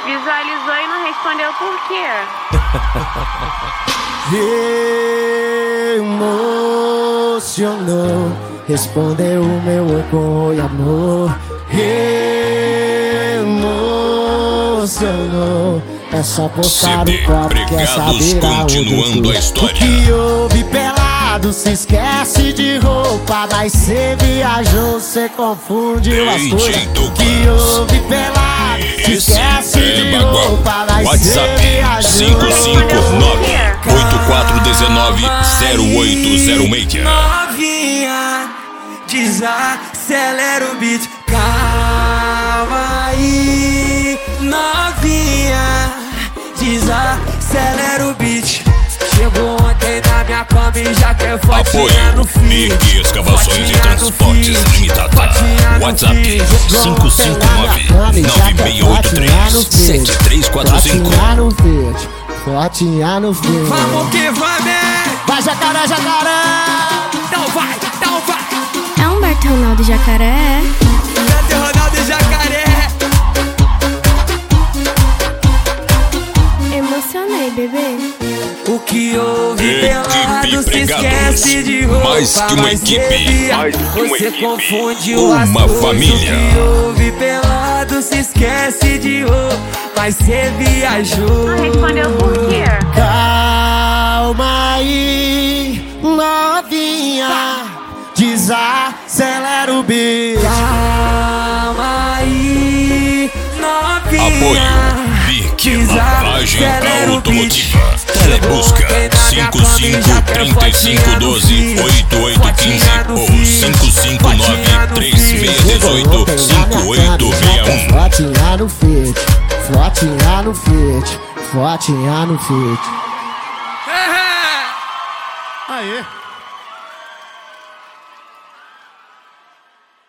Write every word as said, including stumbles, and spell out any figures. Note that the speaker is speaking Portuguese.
Visualizou e não respondeu por quê? Emocionou, respondeu o meu oi, amor. Emocionou, é só postar o copo, quer saber aonde continuando a história. O que houve pelado, se esquece de roupa, mas cê viajou, cê confundiu as coisas. O que houve pelado, se esquece de roupa, mas cê viajou. cinco cinco nove, oito quatro um nove, zero oito zero seis. Novinha, desacelera o beat. Calma aí, novinha, desacelera o beat. Chegou ontem na minha cama e já quer fotinha no Apoio Mig Escavações e Transportes Limitada. WhatsApp cinco cinco nove, nove seis oito três, sete três quatro cinco. Fotinha no feed, fotinha no feed. Vamos que vamos! Vai, jacaré, jacaré! Então vai, então vai! É Humberto Ronaldo Jacaré. Humberto Ronaldo Jacaré. Emocionei, bebê. O que houve Equipe pelado, se Pregados. esquece de roupa, Mais que uma mas equipe. devia. Mais que uma Você equipe. confundiu Uma as coisas. família. O que houve pelado, se esquece de roupa, mas você viajou. Não respondeu por quê? Calma aí, novinha, desacelera o beat. Calma aí, novinha. Apoio Bic Lavagem Automotiva. Telebusca cinco cinco, três cinco um dois, oito oito um cinco ou cinco cinco nove, três seis um oito, cinco oito seis um. Fotinha no feed, fotinha no feed, fotinha no feed. Aê.